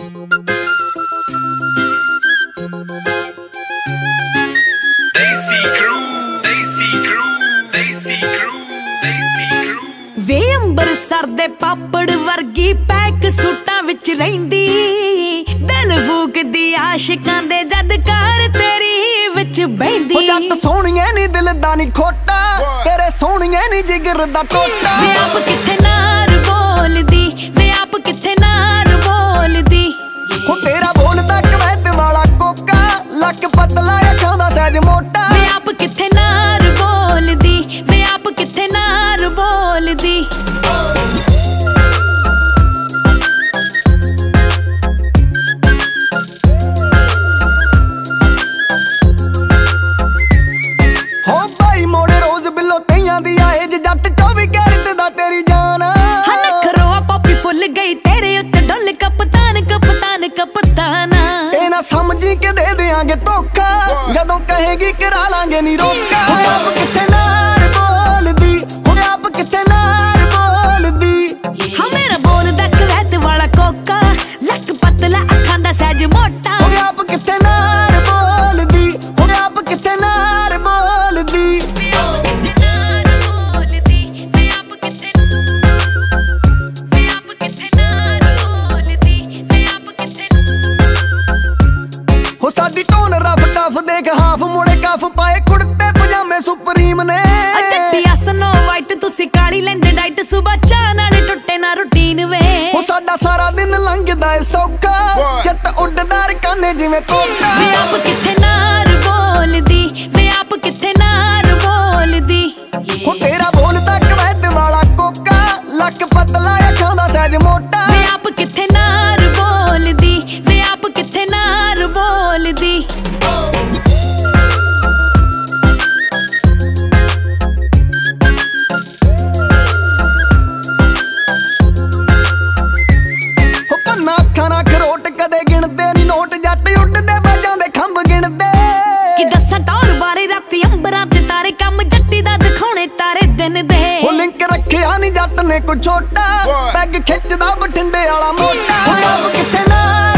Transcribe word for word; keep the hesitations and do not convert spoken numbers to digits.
वे अंबरसर दे पापड़ वर्गी pack सूटां विच रहिंदी, दिल फूकदी आशिकां दे जद कार तेरी विच बहिंदी। जट सोहणिए नी दिल दा नी खोटा, तेरे सोहणिए नी जिगर दा टोटा। वे आप किथे नार बोलदी, वे आप किथे नार बोलदी। हो तेरा बोलदा कवैत वाला कोका, लक पतला अखां दा सहज मोटा। वे आप किथे नार बोलदी, वे आप किथे नार बोलदी। हो भाई मोड़े रोज बिलो तैयां दी आए जे जट चौबी कैरेट दा तेरी जान। हाँ नखरोआ पॉपी फुल गई तेरे उत्ते डुल कपतान कपतान कपताना। ए ना समझी के दे देंगे धोखा, जदों कहेगी करा लांगे नी रोका। हो आप किथे नार बोलदी, हो आप किथे नार बोलदी। हाँ मेरा बोलदा कवैत वाला कोका, लक पतला अखां दा सहज मोटा। हो आप किथे नार बोलदी, हो आप किथे नार बोलदी। हो साडी टोन रफ टफ देख हाफ मुड़े कफ पाए कुड़ते पजामे सुप्रीम ने। जट्टिया स्नो वाइट तुसी काली लेंदे डाइट, सुबह चाह नाल टुटे ना रूटीन वे। हो साडा सारा दिन लंघदा ए सौखा, जट उड़दा रकाने जिवें तोता। वे आप किथे नार बोलदी, वे आप किथे नार बोलदी। हो तेरा बोलदा कवैत वाला कोका, लक पतला अखां दा सहज मोटा। वे आप किथे नार बोलदी, वे आप किथे नार बोलदी। हो पन्ना अखां ना खरोट कदे गिणदे नी नोट, जट उड़दे बाजां दे खंभ गिणदे। कि दस्सां टौर बारे राती अंबरां ते तारे, कम जट्टी दा दिखाउणे तारे दिन दे। हो लिंक रखिया नी जट ने कुछ छोटा, पैग खिचदा बठिंडे वाला मोटा। हो आप किथे नार